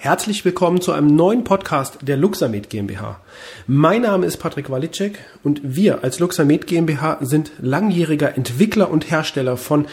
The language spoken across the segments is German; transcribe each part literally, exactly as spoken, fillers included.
Herzlich willkommen zu einem neuen Podcast der Luxamed GmbH. Mein Name ist Patrick Walitschek und wir als Luxamed GmbH sind langjähriger Entwickler und Hersteller von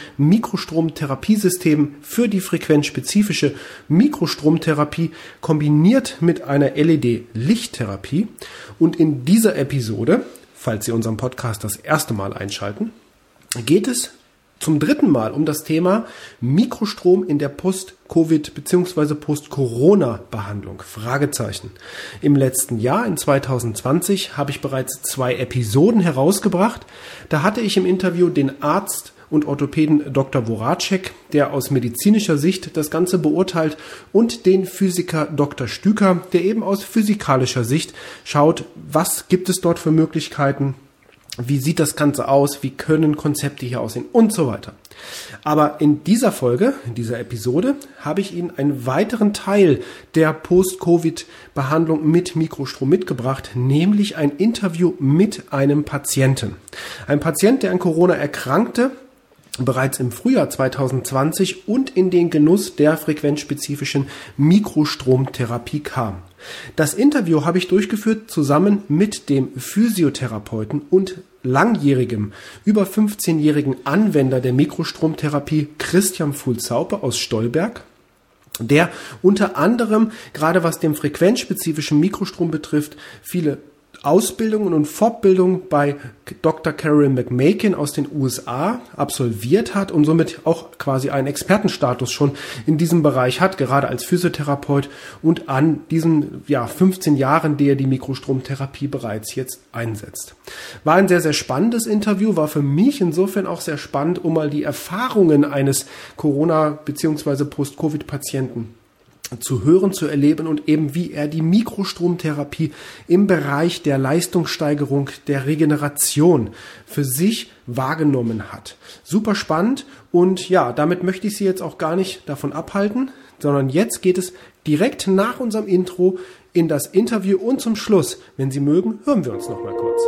Mikrostromtherapiesystemen für die frequenzspezifische Mikrostromtherapie kombiniert mit einer L E D-Lichttherapie. Und in dieser Episode, falls Sie unseren Podcast das erste Mal einschalten, geht es zum dritten Mal um das Thema Mikrostrom in der Post-Covid- bzw. Post-Corona-Behandlung. Fragezeichen. Im letzten Jahr, in zwanzig zwanzig, habe ich bereits zwei Episoden herausgebracht. Da hatte ich im Interview den Arzt und Orthopäden Doktor Voracek, der aus medizinischer Sicht das Ganze beurteilt, und den Physiker Doktor Stüker, der eben aus physikalischer Sicht schaut, was gibt es dort für Möglichkeiten, wie sieht das Ganze aus, wie können Konzepte hier aussehen und so weiter. Aber in dieser Folge, in dieser Episode, habe ich Ihnen einen weiteren Teil der Post-Covid-Behandlung mit Mikrostrom mitgebracht, nämlich ein Interview mit einem Patienten. Ein Patient, der an Corona erkrankte, bereits im Frühjahr zwanzig zwanzig und in den Genuss der frequenzspezifischen Mikrostromtherapie kam. Das Interview habe ich durchgeführt zusammen mit dem Physiotherapeuten und langjährigem, über fünfzehnjährigen Anwender der Mikrostromtherapie Christian Fulzaupe aus Stolberg, der unter anderem, gerade was den frequenzspezifischen Mikrostrom betrifft, viele Ausbildungen und Fortbildungen bei Doktor Carol McMakin aus den U S A absolviert hat und somit auch quasi einen Expertenstatus schon in diesem Bereich hat, gerade als Physiotherapeut, und an diesen ja, fünfzehn Jahren, die er die Mikrostromtherapie bereits jetzt einsetzt. War ein sehr, sehr spannendes Interview, war für mich insofern auch sehr spannend, um mal die Erfahrungen eines Corona- bzw. Post-Covid-Patienten zu hören, zu erleben und eben wie er die Mikrostromtherapie im Bereich der Leistungssteigerung, der Regeneration für sich wahrgenommen hat. Super spannend und ja, damit möchte ich Sie jetzt auch gar nicht davon abhalten, sondern jetzt geht es direkt nach unserem Intro in das Interview und zum Schluss, wenn Sie mögen, hören wir uns noch mal kurz.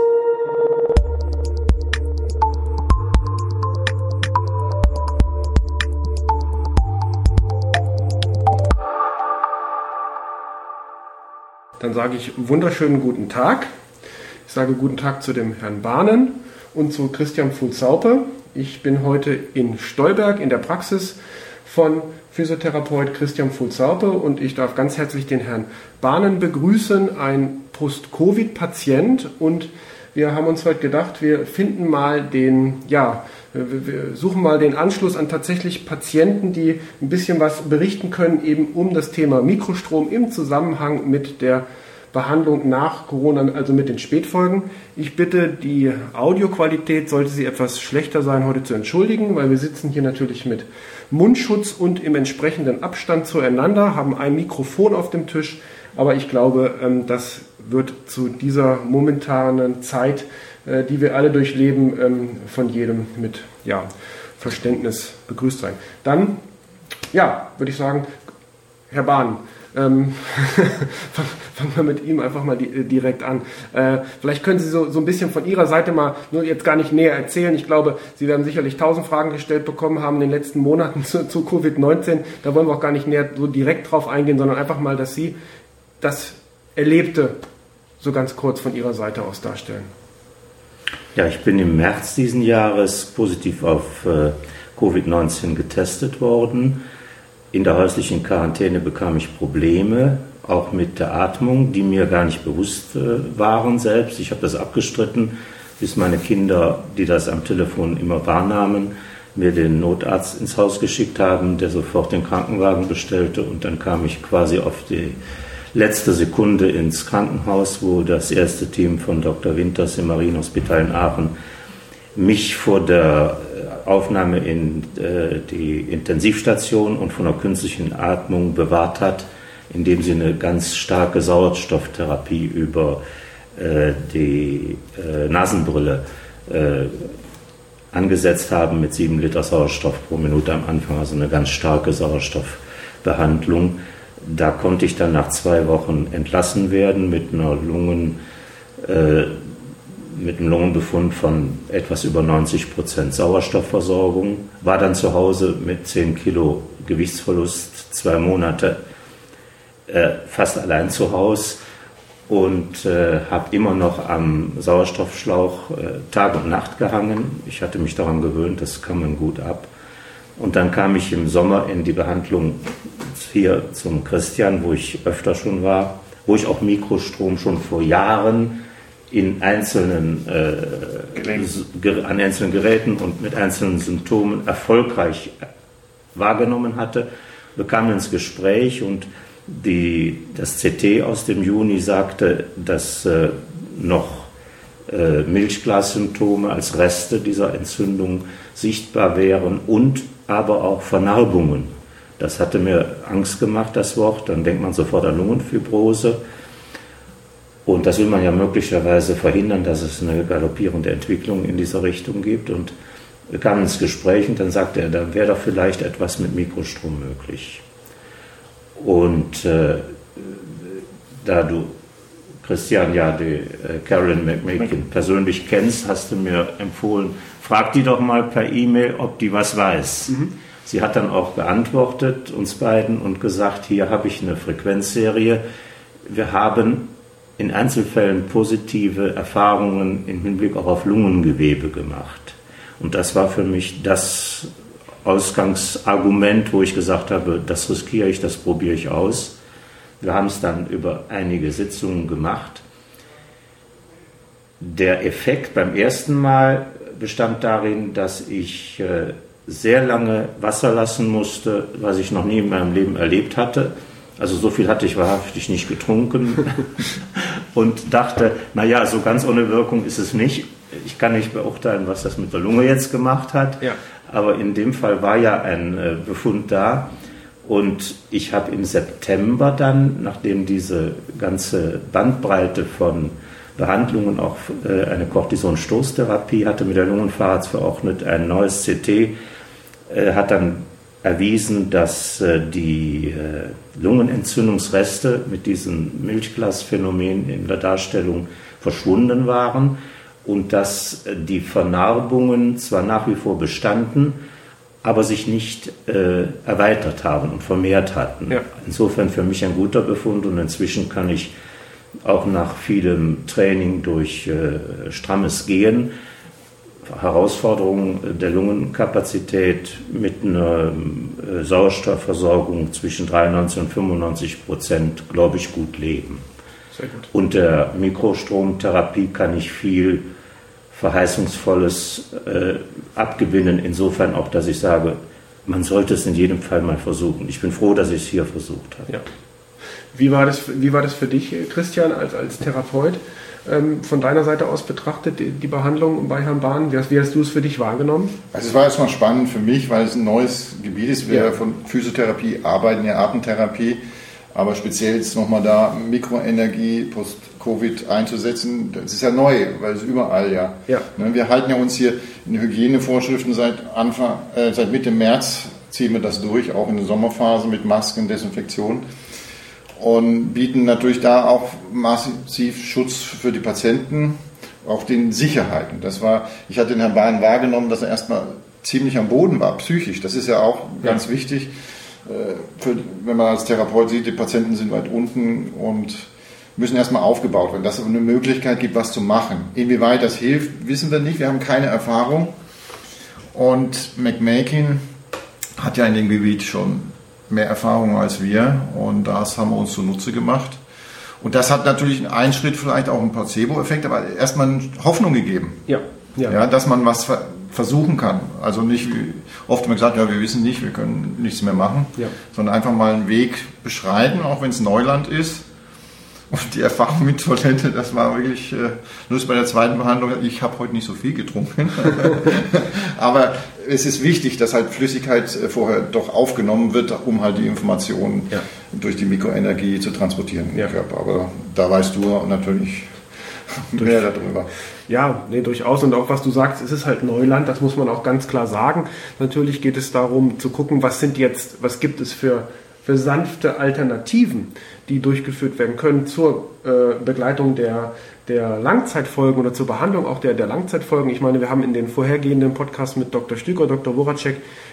Dann sage ich wunderschönen guten Tag. Ich sage guten Tag zu dem Herrn Bahnen und zu Christian Fulzaupe. Ich bin heute in Stolberg in der Praxis von Physiotherapeut Christian Fulzaupe und ich darf ganz herzlich den Herrn Bahnen begrüßen, ein Post-Covid-Patient. Und wir haben uns heute gedacht, wir finden mal den, ja, wir suchen mal den Anschluss an tatsächlich Patienten, die ein bisschen was berichten können, eben um das Thema Mikrostrom im Zusammenhang mit der Behandlung nach Corona, also mit den Spätfolgen. Ich bitte, die Audioqualität, sollte sie etwas schlechter sein, heute zu entschuldigen, weil wir sitzen hier natürlich mit Mundschutz und im entsprechenden Abstand zueinander, haben ein Mikrofon auf dem Tisch, aber ich glaube, das wird zu dieser momentanen Zeit, die wir alle durchleben, von jedem mit ja, Verständnis begrüßt sein. Dann, ja, würde ich sagen, Herr Bahn, ähm, fangen wir mit ihm einfach mal di- direkt an. Äh, vielleicht können Sie so, so ein bisschen von Ihrer Seite mal, nur jetzt gar nicht näher erzählen. Ich glaube, Sie werden sicherlich tausend Fragen gestellt bekommen haben in den letzten Monaten zu, zu Covid neunzehn. Da wollen wir auch gar nicht näher so direkt drauf eingehen, sondern einfach mal, dass Sie das Erlebte so ganz kurz von Ihrer Seite aus darstellen. Ja, ich bin im März diesen Jahres positiv auf äh, Covid neunzehn getestet worden. In der häuslichen Quarantäne bekam ich Probleme, auch mit der Atmung, die mir gar nicht bewusst äh, waren selbst. Ich habe das abgestritten, bis meine Kinder, die das am Telefon immer wahrnahmen, mir den Notarzt ins Haus geschickt haben, der sofort den Krankenwagen bestellte, und dann kam ich quasi auf die letzte Sekunde ins Krankenhaus, wo das erste Team von Doktor Winters im Marienhospital in Aachen mich vor der Aufnahme in äh, die Intensivstation und von der künstlichen Atmung bewahrt hat, indem sie eine ganz starke Sauerstofftherapie über äh, die äh, Nasenbrille äh, angesetzt haben mit sieben Liter Sauerstoff pro Minute am Anfang, also eine ganz starke Sauerstoffbehandlung. Da konnte ich dann nach zwei Wochen entlassen werden mit einer Lungen, äh, mit einem Lungenbefund von etwas über neunzig Prozent Sauerstoffversorgung. War dann zu Hause mit zehn Kilo Gewichtsverlust zwei Monate äh, fast allein zu Hause und äh, habe immer noch am Sauerstoffschlauch äh, Tag und Nacht gehangen. Ich hatte mich daran gewöhnt, das kann man gut ab. Und dann kam ich im Sommer in die Behandlung hier zum Christian, wo ich öfter schon war, wo ich auch Mikrostrom schon vor Jahren in einzelnen, äh, an einzelnen Geräten und mit einzelnen Symptomen erfolgreich wahrgenommen hatte, bekam ins Gespräch und die, das C T aus dem Juni sagte, dass äh, noch äh, Milchglassymptome als Reste dieser Entzündung sichtbar wären und aber auch Vernarbungen. Das hatte mir Angst gemacht, das Wort. Dann denkt man sofort an Lungenfibrose. Und das will man ja möglicherweise verhindern, dass es eine galoppierende Entwicklung in dieser Richtung gibt. Und wir kamen ins Gespräch und dann sagte er, da wäre doch vielleicht etwas mit Mikrostrom möglich. Und äh, da du, Christian, ja die äh, Carolyn McMakin persönlich kennst, hast du mir empfohlen, frag die doch mal per E-Mail, ob die was weiß. Mhm. Sie hat dann auch geantwortet, uns beiden, und gesagt, hier habe ich eine Frequenzserie. Wir haben in Einzelfällen positive Erfahrungen im Hinblick auch auf Lungengewebe gemacht. Und das war für mich das Ausgangsargument, wo ich gesagt habe, das riskiere ich, das probiere ich aus. Wir haben es dann über einige Sitzungen gemacht. Der Effekt beim ersten Mal bestand darin, dass ich äh, sehr lange Wasser lassen musste, was ich noch nie in meinem Leben erlebt hatte. Also so viel hatte ich wahrhaftig nicht getrunken und dachte, naja, so ganz ohne Wirkung ist es nicht. Ich kann nicht beurteilen, was das mit der Lunge jetzt gemacht hat, ja. Aber in dem Fall war ja ein äh, Befund da und ich habe im September dann, nachdem diese ganze Bandbreite von Behandlungen, auch äh, eine Cortisonstoßtherapie hatte mit der Lungenfacharzt verordnet, ein neues C T äh, hat dann erwiesen, dass äh, die äh, Lungenentzündungsreste mit diesem Milchglasphänomen in der Darstellung verschwunden waren und dass äh, die Vernarbungen zwar nach wie vor bestanden, aber sich nicht äh, erweitert haben und vermehrt hatten. Ja. Insofern für mich ein guter Befund und inzwischen kann ich auch nach vielem Training durch äh, strammes Gehen, Herausforderungen der Lungenkapazität mit einer äh, Sauerstoffversorgung zwischen dreiundneunzig und fünfundneunzig Prozent, glaube ich, gut leben. Sehr gut. Und der Mikrostromtherapie kann ich viel Verheißungsvolles äh, abgewinnen, insofern auch, dass ich sage, man sollte es in jedem Fall mal versuchen. Ich bin froh, dass ich es hier versucht habe. Ja. Wie war das, wie war das für dich, Christian, als, als Therapeut? Ähm, von deiner Seite aus betrachtet, die, die Behandlung bei Herrn Bahn, wie hast, wie hast du es für dich wahrgenommen? Also es war erstmal spannend für mich, weil es ein neues Gebiet ist. Wir ja. von Physiotherapie arbeiten ja Atemtherapie, aber speziell jetzt nochmal da Mikroenergie post-Covid einzusetzen, das ist ja neu, weil es überall ja. ja. Wir halten ja uns hier in Hygienevorschriften seit Anfang, äh, seit Mitte März ziehen wir das durch, auch in der Sommerphase mit Masken, Desinfektion. Und bieten natürlich da auch massiv Schutz für die Patienten, auch den Sicherheiten. Das war, ich hatte den Herrn Bahn wahrgenommen, dass er erstmal ziemlich am Boden war, psychisch. Das ist ja auch ganz ja. wichtig, für, wenn man als Therapeut sieht, die Patienten sind weit unten und müssen erstmal aufgebaut werden. Dass es eine Möglichkeit gibt, was zu machen. Inwieweit das hilft, wissen wir nicht. Wir haben keine Erfahrung. Und McMakin hat ja in dem Gebiet schon mehr Erfahrung als wir und das haben wir uns zunutze gemacht. Und das hat natürlich einen Schritt vielleicht auch einen Placebo-Effekt, aber erstmal Hoffnung gegeben, ja, ja. Ja, dass man was ver- versuchen kann. Also nicht, wie oft immer gesagt, ja, wir wissen nicht, wir können nichts mehr machen, ja. sondern einfach mal einen Weg beschreiten, auch wenn es Neuland ist. Und die Erfahrung mit Toilette, das war wirklich, äh, nur bei der zweiten Behandlung, ich habe heute nicht so viel getrunken. Aber es ist wichtig, dass halt Flüssigkeit vorher doch aufgenommen wird, um halt die Informationen ja. durch die Mikroenergie zu transportieren im ja. Körper. Aber da weißt du natürlich mehr darüber. Ja, nee, durchaus. Und auch was du sagst, es ist halt Neuland, das muss man auch ganz klar sagen. Natürlich geht es darum zu gucken, was sind jetzt, was gibt es für für sanfte Alternativen, die durchgeführt werden können zur äh, Begleitung der, der Langzeitfolgen oder zur Behandlung auch der, der Langzeitfolgen. Ich meine, wir haben in den vorhergehenden Podcasts mit Doktor Stüker, Doktor Voracek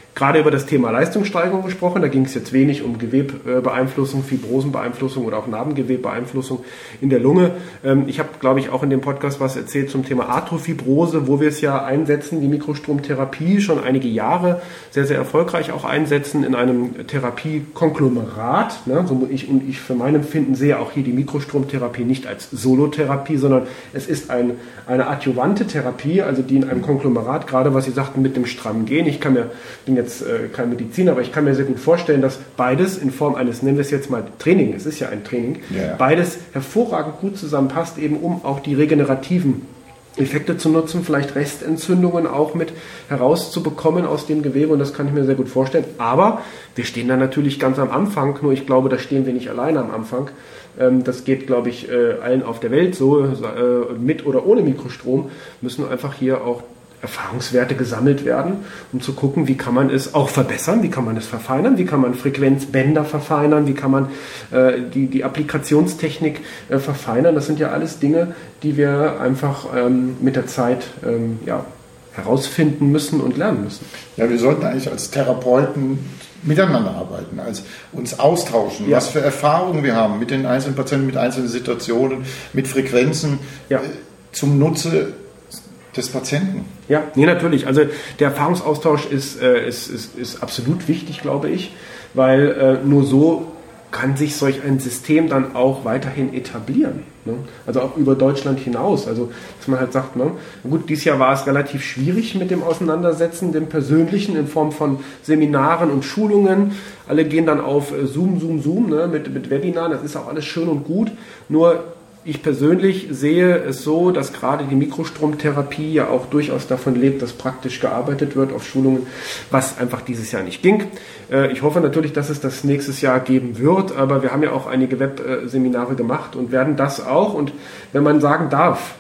gerade über das Thema Leistungssteigerung gesprochen. Da ging es jetzt wenig um Gewebbeeinflussung, Fibrosenbeeinflussung oder auch Narbengewebbeeinflussung in der Lunge. Ich habe, glaube ich, auch in dem Podcast was erzählt zum Thema Arthrofibrose, wo wir es ja einsetzen, die Mikrostromtherapie schon einige Jahre sehr, sehr erfolgreich auch einsetzen in einem Therapiekonglomerat. Ne? So ich, und ich für mein Empfinden sehe auch hier die Mikrostromtherapie nicht als Solotherapie, sondern es ist ein, eine adjuvante Therapie, also die in einem Konglomerat, gerade was Sie sagten mit dem strammen Gen. Ich kann mir, bin jetzt äh, kein Mediziner, aber ich kann mir sehr gut vorstellen, dass beides in Form eines, nennen wir es jetzt mal Training, es ist ja ein Training, ja. beides hervorragend gut zusammenpasst, eben um auch die regenerativen Effekte zu nutzen, vielleicht Restentzündungen auch mit herauszubekommen aus dem Gewebe, und das kann ich mir sehr gut vorstellen. Aber wir stehen da natürlich ganz am Anfang, nur ich glaube, da stehen wir nicht alleine am Anfang. Das geht, glaube ich, allen auf der Welt so, mit oder ohne Mikrostrom, müssen einfach hier auch Erfahrungswerte gesammelt werden, um zu gucken, wie kann man es auch verbessern, wie kann man es verfeinern, wie kann man Frequenzbänder verfeinern, wie kann man äh, die, die Applikationstechnik äh, verfeinern. Das sind ja alles Dinge, die wir einfach ähm, mit der Zeit ähm, ja, herausfinden müssen und lernen müssen. Ja, wir sollten eigentlich als Therapeuten miteinander arbeiten, also uns austauschen, ja. was für Erfahrungen wir haben mit den einzelnen Patienten, mit einzelnen Situationen, mit Frequenzen ja. äh, zum Nutze des Patienten. Ja, nee, natürlich. Also der Erfahrungsaustausch ist, äh, ist, ist, ist absolut wichtig, glaube ich, weil äh, nur so kann sich solch ein System dann auch weiterhin etablieren. Ne? Also auch über Deutschland hinaus. Also dass man halt sagt, ne, gut, dieses Jahr war es relativ schwierig mit dem Auseinandersetzen, dem Persönlichen in Form von Seminaren und Schulungen. Alle gehen dann auf Zoom, Zoom, Zoom ne, mit, mit Webinaren. Das ist auch alles schön und gut. Nur ich persönlich sehe es so, dass gerade die Mikrostromtherapie ja auch durchaus davon lebt, dass praktisch gearbeitet wird auf Schulungen, was einfach dieses Jahr nicht ging. Ich hoffe natürlich, dass es das nächstes Jahr geben wird, aber wir haben ja auch einige Webseminare gemacht und werden das auch. Und wenn man sagen darf,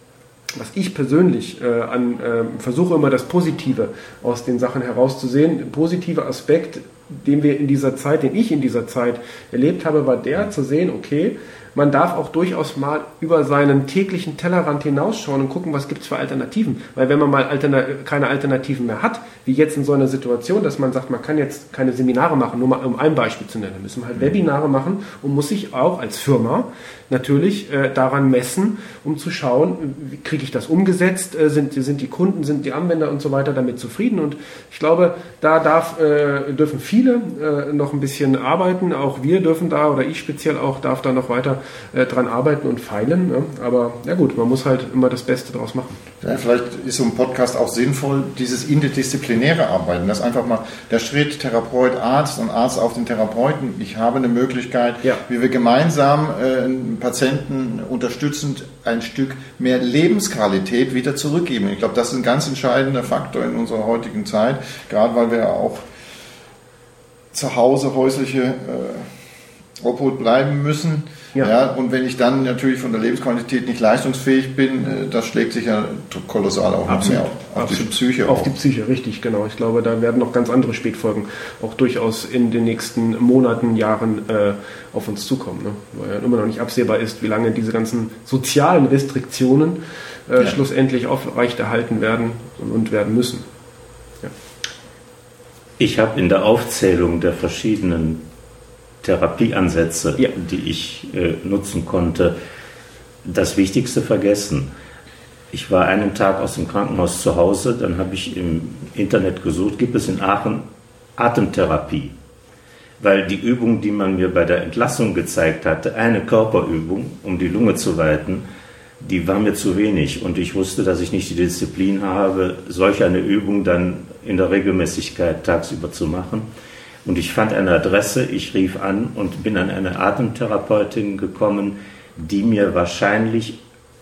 was ich persönlich äh, an, äh, versuche immer das Positive aus den Sachen herauszusehen. Ein positiver Aspekt, den wir in dieser Zeit, den ich in dieser Zeit erlebt habe, war der zu sehen, okay, man darf auch durchaus mal über seinen täglichen Tellerrand hinausschauen und gucken, was gibt es für Alternativen. Weil wenn man mal alterna- keine Alternativen mehr hat, wie jetzt in so einer Situation, dass man sagt, man kann jetzt keine Seminare machen, nur mal um ein Beispiel zu nennen, dann müssen wir halt Webinare machen und muss sich auch als Firma natürlich äh, daran messen, um zu schauen, wie kriege ich das umgesetzt, äh, sind, sind die Kunden, sind die Anwender und so weiter damit zufrieden. Und ich glaube, da darf, äh, dürfen viele äh, noch ein bisschen arbeiten, auch wir dürfen da, oder ich speziell auch, darf da noch weiter äh, dran arbeiten und feilen. Ne? Aber ja gut, man muss halt immer das Beste draus machen. Ja, vielleicht ist so ein Podcast auch sinnvoll, dieses interdisziplinäre Arbeiten, das einfach mal der Schritt Therapeut, Arzt und Arzt auf den Therapeuten. Ich habe eine Möglichkeit, ja. wie wir gemeinsam äh, Patienten unterstützend ein Stück mehr Lebensqualität wieder zurückgeben. Ich glaube, das ist ein ganz entscheidender Faktor in unserer heutigen Zeit, gerade weil wir auch zu Hause häusliche äh, Obhut bleiben müssen. Ja. Ja, und wenn ich dann natürlich von der Lebensqualität nicht leistungsfähig bin, äh, das schlägt sich ja kolossal auch Absolut. mehr auf, auf die Psyche. Auf auch. die Psyche, richtig, genau. Ich glaube, da werden noch ganz andere Spätfolgen auch durchaus in den nächsten Monaten, Jahren äh, auf uns zukommen. Ne? Weil ja immer noch nicht absehbar ist, wie lange diese ganzen sozialen Restriktionen äh, ja. schlussendlich aufrechterhalten werden und werden müssen. Ja. Ich habe in der Aufzählung der verschiedenen Therapieansätze, ja. die ich äh, nutzen konnte, das Wichtigste vergessen. Ich war einen Tag aus dem Krankenhaus zu Hause, dann habe ich im Internet gesucht, gibt es in Aachen Atemtherapie? Weil die Übung, die man mir bei der Entlassung gezeigt hatte, eine Körperübung, um die Lunge zu weiten, die war mir zu wenig. Und ich wusste, dass ich nicht die Disziplin habe, solch eine Übung dann in der Regelmäßigkeit tagsüber zu machen. Und ich fand eine Adresse, ich rief an und bin an eine Atemtherapeutin gekommen, die mir wahrscheinlich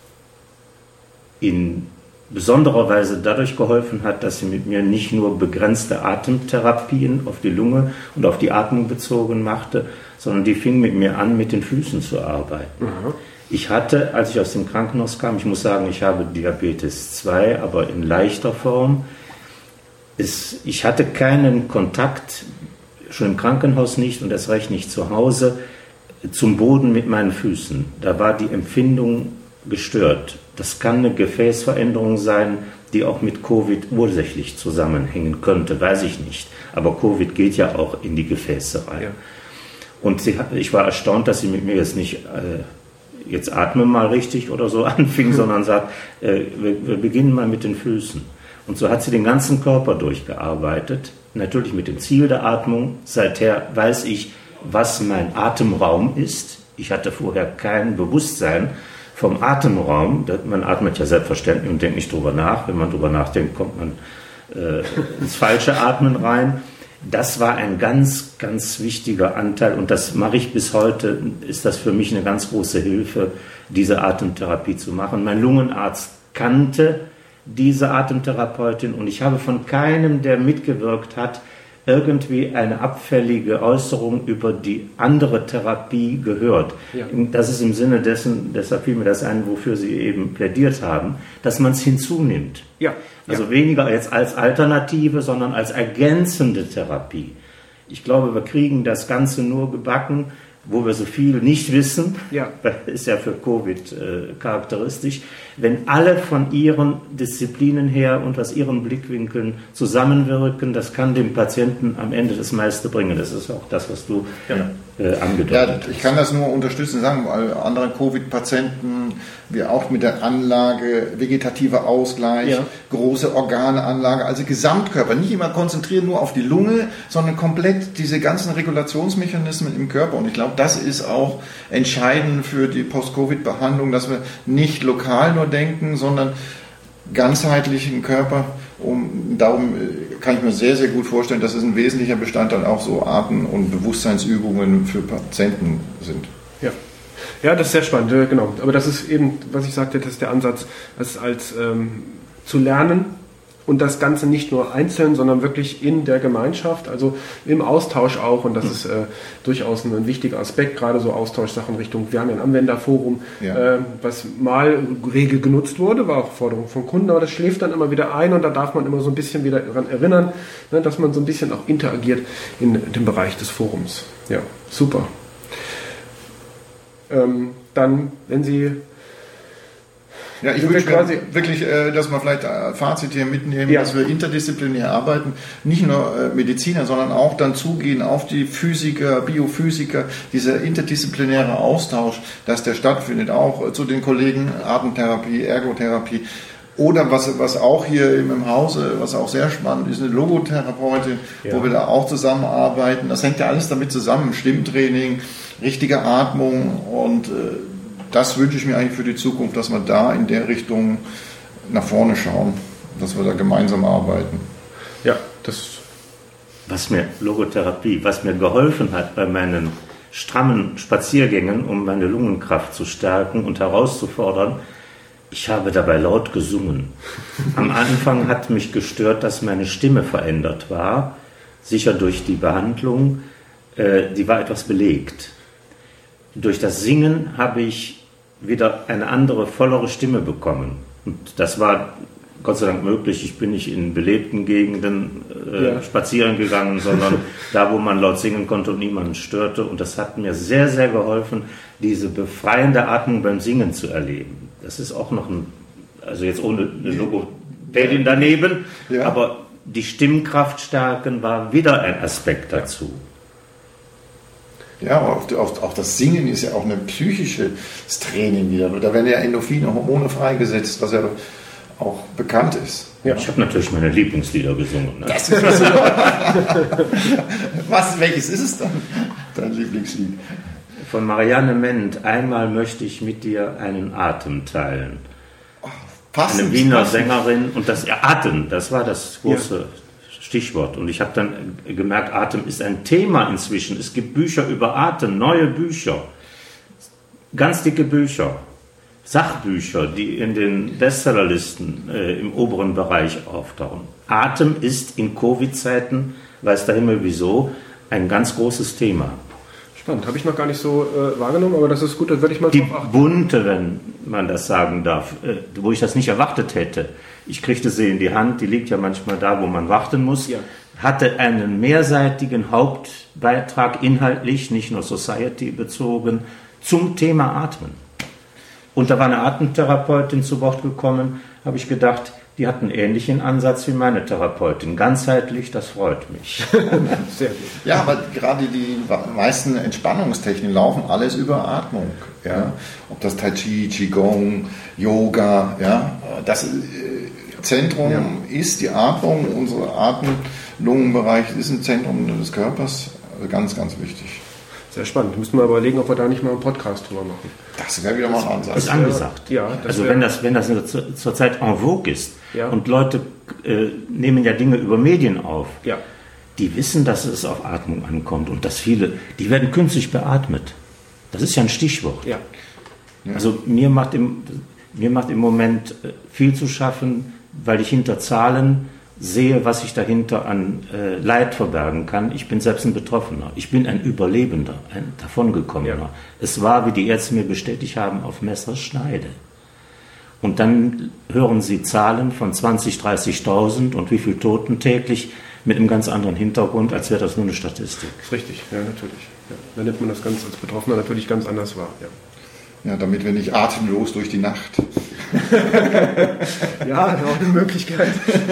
in besonderer Weise dadurch geholfen hat, dass sie mit mir nicht nur begrenzte Atemtherapien auf die Lunge und auf die Atmung bezogen machte, sondern die fing mit mir an, mit den Füßen zu arbeiten. Mhm. Ich hatte, als ich aus dem Krankenhaus kam, ich muss sagen, ich habe Diabetes zwei, aber in leichter Form. Es, ich hatte keinen Kontakt, schon im Krankenhaus nicht und erst recht nicht zu Hause, zum Boden mit meinen Füßen. Da war die Empfindung gestört. Das kann eine Gefäßveränderung sein, die auch mit Covid ursächlich zusammenhängen könnte, weiß ich nicht. Aber Covid geht ja auch in die Gefäße rein. Ja. Und sie, ich war erstaunt, dass sie mit mir jetzt nicht äh, jetzt atme mal richtig oder so anfing, mhm. sondern sagt, äh, wir, wir beginnen mal mit den Füßen. Und so hat sie den ganzen Körper durchgearbeitet, natürlich mit dem Ziel der Atmung. Seither weiß ich, was mein Atemraum ist. Ich hatte vorher kein Bewusstsein vom Atemraum. Man atmet ja selbstverständlich und denkt nicht drüber nach. Wenn man drüber nachdenkt, kommt man äh, ins falsche Atmen rein. Das war ein ganz, ganz wichtiger Anteil und das mache ich bis heute, ist das für mich eine ganz große Hilfe, diese Atemtherapie zu machen. Mein Lungenarzt kannte diese Atemtherapeutin und ich habe von keinem, der mitgewirkt hat, irgendwie eine abfällige Äußerung über die andere Therapie gehört. Ja. Das ist im Sinne dessen, deshalb fiel mir das ein, wofür Sie eben plädiert haben, dass man es hinzunimmt. Ja. Also ja. weniger jetzt als Alternative, sondern als ergänzende Therapie. Ich glaube, wir kriegen das Ganze nur gebacken, wo wir so viel nicht wissen, ja. das ist ja für Covid äh, charakteristisch, wenn alle von ihren Disziplinen her und aus ihren Blickwinkeln zusammenwirken, das kann dem Patienten am Ende das meiste bringen. Das ist auch das, was du ja. äh, angedeutet hast. Ja, ich kann das nur unterstützen sagen, weil andere Covid-Patienten, wir auch mit der Anlage, vegetativer Ausgleich, ja. große Organanlage, also Gesamtkörper, nicht immer konzentrieren nur auf die Lunge, sondern komplett diese ganzen Regulationsmechanismen im Körper. Und ich glaube, das ist auch entscheidend für die Post-Covid-Behandlung, dass wir nicht lokal nur denken, sondern ganzheitlichen Körper. Und darum kann ich mir sehr, sehr gut vorstellen, dass es ein wesentlicher Bestandteil auch so Atem- und Bewusstseinsübungen für Patienten sind. Ja. Ja, das ist sehr spannend, genau. Aber das ist eben, was ich sagte, das ist der Ansatz, als, als ähm, zu lernen und das Ganze nicht nur einzeln, sondern wirklich in der Gemeinschaft, also im Austausch auch. Und das ist äh, durchaus ein, ein wichtiger Aspekt, gerade so Austauschsachen Richtung, wir haben ja ein Anwenderforum, ja. äh, was mal rege genutzt wurde, war auch Forderung von Kunden, aber das schläft dann immer wieder ein und da darf man immer so ein bisschen wieder daran erinnern, ne, dass man so ein bisschen auch interagiert in dem Bereich des Forums. Ja, super. Ähm, dann, wenn Sie... Ja, ich wünsche mir wirklich, dass wir vielleicht ein Fazit hier mitnehmen, ja. dass wir interdisziplinär arbeiten, nicht nur Mediziner, sondern auch dann zugehen auf die Physiker, Biophysiker, dieser interdisziplinäre Austausch, dass der stattfindet, auch zu den Kollegen Atemtherapie, Ergotherapie. Oder was, was auch hier im Hause, was auch sehr spannend ist, eine Logotherapeutin, ja. wo wir da auch zusammenarbeiten. Das hängt ja alles damit zusammen, Stimmtraining, richtige Atmung und das wünsche ich mir eigentlich für die Zukunft, dass wir da in der Richtung nach vorne schauen, dass wir da gemeinsam arbeiten. Ja, das. Was mir Logotherapie, was mir geholfen hat bei meinen strammen Spaziergängen, um meine Lungenkraft zu stärken und herauszufordern, ich habe dabei laut gesungen. Am Anfang hat mich gestört, dass meine Stimme verändert war, sicher durch die Behandlung, äh, die war etwas belegt. Durch das Singen habe ich wieder eine andere, vollere Stimme bekommen. Und das war Gott sei Dank möglich. Ich bin nicht in belebten Gegenden äh, ja. spazieren gegangen, sondern da, wo man laut singen konnte und niemanden störte. Und das hat mir sehr, sehr geholfen, diese befreiende Atmung beim Singen zu erleben. Das ist auch noch ein, also jetzt ohne eine Logopädin daneben, ja. aber die Stimmkraft stärken war wieder ein Aspekt dazu. Ja, auch, auch, auch das Singen ist ja auch ein psychisches Training wieder. Da werden ja Endorphine, Hormone freigesetzt, was ja auch bekannt ist. Ja. Ich habe natürlich meine Lieblingslieder gesungen. Ne? Das ist so. Was, welches ist es dann, dein Lieblingslied? Von Marianne Ment, Einmal möchte ich mit dir einen Atem teilen. Oh, passend, Eine Wiener passend. Sängerin und das Atem, das war das große... Ja. Stichwort. Und ich habe dann gemerkt, Atem ist ein Thema inzwischen. Es gibt Bücher über Atem, neue Bücher, ganz dicke Bücher, Sachbücher, die in den Bestsellerlisten äh, im oberen Bereich auftauchen. Atem ist in Covid-Zeiten, weiß der Himmel wieso, ein ganz großes Thema. Spannend, habe ich noch gar nicht so äh, wahrgenommen, aber das ist gut, da würde ich mal Die drauf achten. Bunte, wenn man das sagen darf, äh, wo ich das nicht erwartet hätte. Ich kriegte sie in die Hand, die liegt ja manchmal da, wo man warten muss, ja. hatte einen mehrseitigen Hauptbeitrag inhaltlich, nicht nur Society bezogen, zum Thema Atmen. Und da war eine Atemtherapeutin zu Wort gekommen, habe ich gedacht, die hat einen ähnlichen Ansatz wie meine Therapeutin. Ganzheitlich, das freut mich. Sehr gut. Ja, aber gerade die meisten Entspannungstechniken laufen alles über Atmung. Ja? Ob das Tai Chi, Qigong, Yoga, ja? Das Zentrum ja. ist die Atmung. Unser Atem-Lungenbereich ist ein Zentrum des Körpers. Also ganz, ganz wichtig. Sehr spannend. Müssen wir überlegen, ob wir da nicht mal einen Podcast drüber machen. Das wäre wieder mal ein Ansatz. Das ist angesagt. Ja, das also wenn das, wenn das zur, zur Zeit en vogue ist ja. und Leute äh, nehmen ja Dinge über Medien auf, ja. die wissen, dass es auf Atmung ankommt und dass viele, die werden künstlich beatmet. Das ist ja ein Stichwort. Ja. Ja. Also mir macht, im, mir macht im Moment viel zu schaffen, weil ich hinter Zahlen sehe, was sich dahinter an äh, Leid verbergen kann. Ich bin selbst ein Betroffener. Ich bin ein Überlebender, ein Davongekommener. Ja. Es war, wie die Ärzte mir bestätigt haben, auf Messerschneide. Und dann hören Sie Zahlen von zwanzig, dreißigtausend und wie viele Toten täglich mit einem ganz anderen Hintergrund, als wäre das nur eine Statistik. Das ist richtig, ja, natürlich. Ja. Da nimmt man das Ganze als Betroffener natürlich ganz anders wahr. Ja. Ja, damit wir nicht atemlos durch die Nacht. Ja, auch eine Möglichkeit.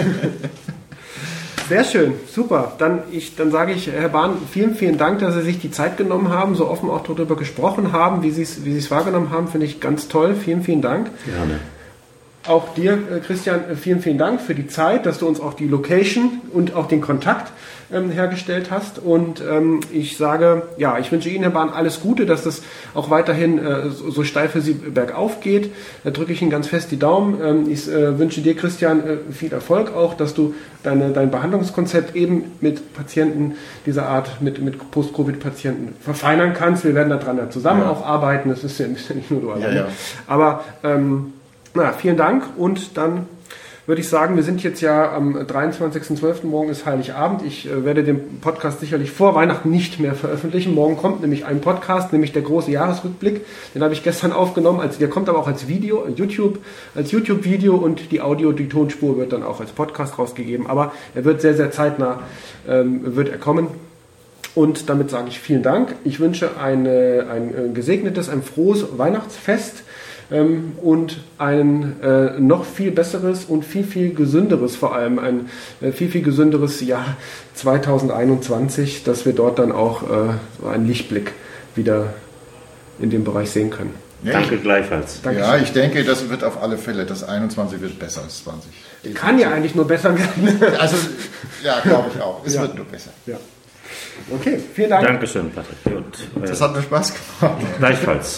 Sehr schön, super. Dann, ich, dann sage ich, Herr Bahn, vielen, vielen Dank, dass Sie sich die Zeit genommen haben, so offen auch darüber gesprochen haben, wie Sie es, wie Sie es wahrgenommen haben, finde ich ganz toll. Vielen, vielen Dank. Gerne. Auch dir, Christian, vielen, vielen Dank für die Zeit, dass du uns auch die Location und auch den Kontakt ähm, hergestellt hast. Und ähm, ich sage, ja, ich wünsche Ihnen, Herr Bahn, alles Gute, dass das auch weiterhin äh, so, so steil für Sie bergauf geht. Da drücke ich Ihnen ganz fest die Daumen. Ähm, ich äh, wünsche dir, Christian, äh, viel Erfolg auch, dass du deine, dein Behandlungskonzept eben mit Patienten dieser Art, mit, mit Post-Covid-Patienten verfeinern kannst. Wir werden daran ja zusammen ja. auch arbeiten. Das ist ja nicht nur du alleine. Ja, ja. Aber ähm, na, vielen Dank und dann würde ich sagen, wir sind jetzt ja am dreiundzwanzigsten zwölften Morgen ist Heiligabend. Ich äh, werde den Podcast sicherlich vor Weihnachten nicht mehr veröffentlichen. Morgen kommt nämlich ein Podcast, nämlich der große Jahresrückblick. Den habe ich gestern aufgenommen. Also der kommt aber auch als Video, YouTube, als YouTube-Video und die Audio, die Tonspur wird dann auch als Podcast rausgegeben. Aber er wird sehr, sehr zeitnah, ähm, wird er kommen. Und damit sage ich vielen Dank. Ich wünsche eine, ein gesegnetes, ein frohes Weihnachtsfest. Und ein äh, noch viel besseres und viel, viel gesünderes, vor allem ein äh, viel, viel gesünderes Jahr zweitausendeinundzwanzig, dass wir dort dann auch äh, so einen Lichtblick wieder in dem Bereich sehen können. Ja, Danke ich, gleichfalls. Dankeschön. Ja, ich denke, das wird auf alle Fälle, das einundzwanzig wird besser als zwanzig. Kann ja eigentlich nur besser werden. Also, ja, glaube ich auch. Es ja. wird nur besser. Ja. Okay, vielen Dank. Dankeschön, Patrick. Und, äh, das hat mir Spaß gemacht. Gleichfalls.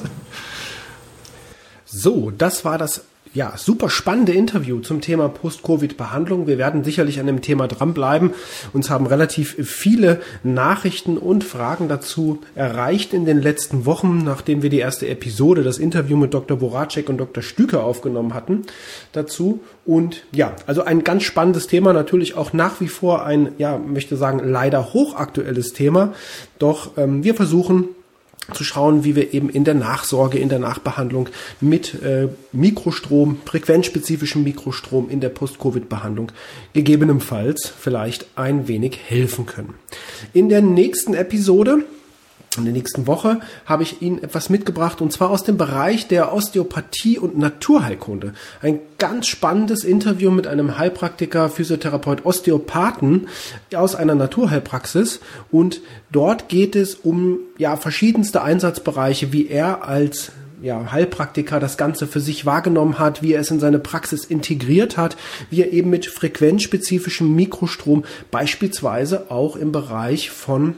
So, das war das ja super spannende Interview zum Thema Post-Covid-Behandlung. Wir werden sicherlich an dem Thema dranbleiben. Uns haben relativ viele Nachrichten und Fragen dazu erreicht in den letzten Wochen, nachdem wir die erste Episode, das Interview mit Doktor Voracek und Doktor Stüker aufgenommen hatten dazu. Und ja, also ein ganz spannendes Thema, natürlich auch nach wie vor ein, ja, möchte sagen, leider hochaktuelles Thema. Doch ähm, wir versuchen zu schauen, wie wir eben in der Nachsorge, in der Nachbehandlung mit äh, Mikrostrom, frequenzspezifischem Mikrostrom in der Post-Covid-Behandlung gegebenenfalls vielleicht ein wenig helfen können. In der nächsten Episode, in der nächsten Woche, habe ich Ihnen etwas mitgebracht, und zwar aus dem Bereich der Osteopathie und Naturheilkunde. Ein ganz spannendes Interview mit einem Heilpraktiker, Physiotherapeut, Osteopathen aus einer Naturheilpraxis, und dort geht es um ja verschiedenste Einsatzbereiche, wie er als ja, Heilpraktiker das Ganze für sich wahrgenommen hat, wie er es in seine Praxis integriert hat, wie er eben mit frequenzspezifischem Mikrostrom beispielsweise auch im Bereich von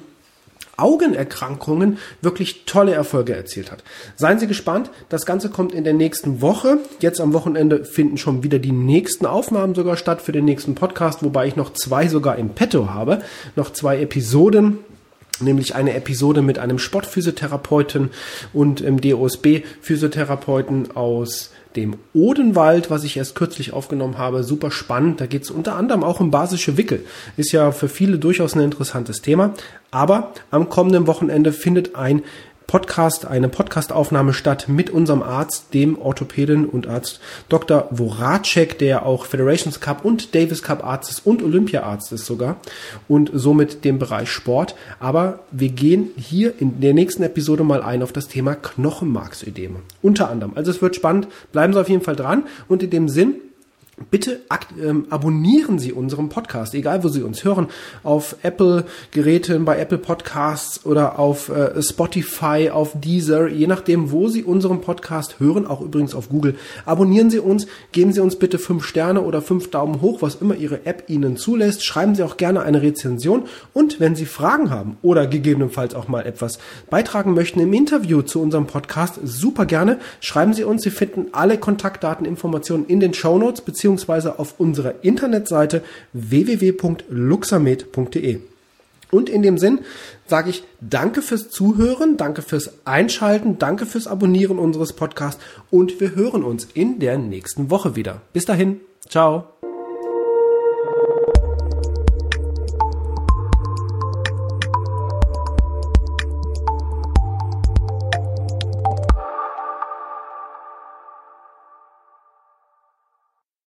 Augenerkrankungen wirklich tolle Erfolge erzielt hat. Seien Sie gespannt, das Ganze kommt in der nächsten Woche. Jetzt am Wochenende finden schon wieder die nächsten Aufnahmen sogar statt für den nächsten Podcast, wobei ich noch zwei sogar im Petto habe, noch zwei Episoden. Nämlich eine Episode mit einem Sportphysiotherapeuten und im D O S B-Physiotherapeuten aus dem Odenwald, was ich erst kürzlich aufgenommen habe. Super spannend. Da geht es unter anderem auch um basische Wickel. Ist ja für viele durchaus ein interessantes Thema. Aber am kommenden Wochenende findet ein Podcast, eine Podcastaufnahme statt mit unserem Arzt, dem Orthopäden und Arzt Doktor Voracek, der auch Federations Cup und Davis Cup Arzt ist und Olympia-Arzt ist sogar, und somit dem Bereich Sport. Aber wir gehen hier in der nächsten Episode mal ein auf das Thema Knochenmarksödeme. Unter anderem. Also es wird spannend. Bleiben Sie auf jeden Fall dran. Und in dem Sinn, Bitte ähm, abonnieren Sie unseren Podcast, egal wo Sie uns hören, auf Apple-Geräten, bei Apple Podcasts oder auf äh, Spotify, auf Deezer, je nachdem, wo Sie unseren Podcast hören, auch übrigens auf Google. Abonnieren Sie uns, geben Sie uns bitte fünf Sterne oder fünf Daumen hoch, was immer Ihre App Ihnen zulässt. Schreiben Sie auch gerne eine Rezension und wenn Sie Fragen haben oder gegebenenfalls auch mal etwas beitragen möchten im Interview zu unserem Podcast, super gerne. Schreiben Sie uns, Sie finden alle Kontaktdateninformationen in den Shownotes beziehungsweise beziehungsweise auf unserer Internetseite w w w punkt luxamed punkt de. Und in dem Sinn sage ich danke fürs Zuhören, danke fürs Einschalten, danke fürs Abonnieren unseres Podcasts und wir hören uns in der nächsten Woche wieder. Bis dahin, ciao.